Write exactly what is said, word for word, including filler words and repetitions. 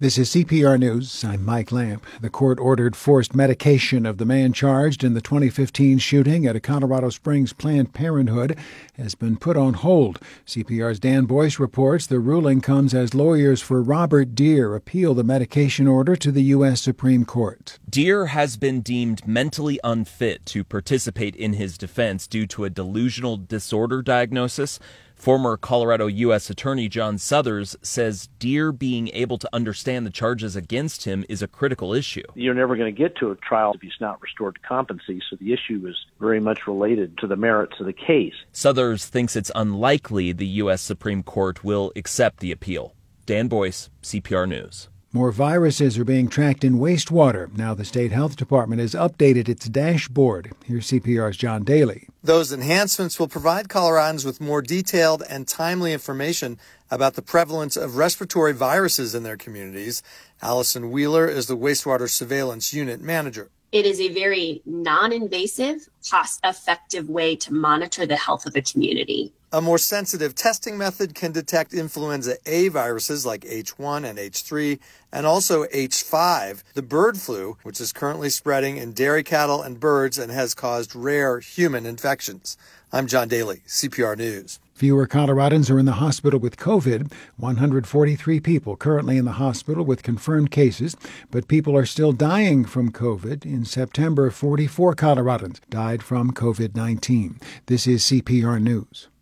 This is C P R News. I'm Mike Lamp. The court ordered forced medication of the man charged in the twenty fifteen shooting at a Colorado Springs Planned Parenthood has been put on hold. C P R's Dan Boyce reports the ruling comes as lawyers for Robert Deer appeal the medication order to the U S Supreme Court. Deer has been deemed mentally unfit to participate in his defense due to a delusional disorder diagnosis. Former Colorado U S Attorney John Suthers says Deer being able to understand the charges against him is a critical issue. You're never going to get to a trial if he's not restored to competency, so the issue is very much related to the merits of the case. Suthers thinks it's unlikely the U S Supreme Court will accept the appeal. Dan Boyce, C P R News. More viruses are being tracked in wastewater. Now the state health department has updated its dashboard. Here's C P R's John Daly. Those enhancements will provide Coloradans with more detailed and timely information about the prevalence of respiratory viruses in their communities. Allison Wheeler is the wastewater surveillance unit manager. It is a very non-invasive, cost-effective way to monitor the health of a community. A more sensitive testing method can detect influenza A viruses like H one and H three, and also H five, the bird flu, which is currently spreading in dairy cattle and birds and has caused rare human infections. I'm John Daly, C P R News. Fewer Coloradans are in the hospital with COVID. one hundred forty-three people currently in the hospital with confirmed cases, but people are still dying from COVID. In September, forty-four Coloradans died from COVID nineteen. This is C P R News.